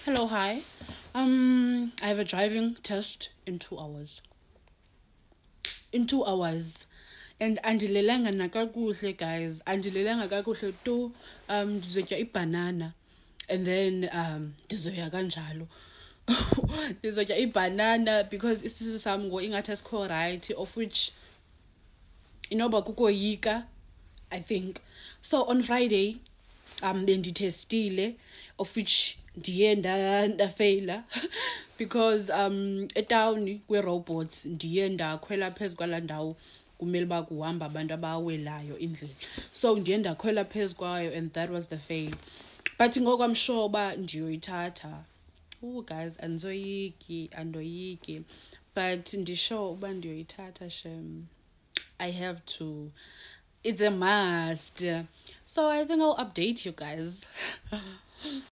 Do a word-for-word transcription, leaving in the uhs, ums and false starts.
Hello, hi. Um, I have a driving test in two hours. In two hours. And andilelanga nakakuhle, guys. Andilelanga kakuhle tu. Um, ndizotya ibanana. And then um ndizoya kanjalo. Ndizotya ibanana because isisu sam ngo ingathi asikho right, of which inoba kukoyika, I think. So on Friday, um bendithestile, of which ndiye nda ndafeyila because um etawuni kwe-robots ndiye ndakhwela phezu kwalaa ndawo kumele uba kuhamba abantu abawelayo indlela, so ndiye ndakhwela phezu kwayo and that was the fail. But ngoku I'm sure uba ndiyoyithatha. Oh guys, andizoyiki andoyiki, but ndisure uba ndiyoyithatha shem. I have to. It's a must. So I think I'll update you guys.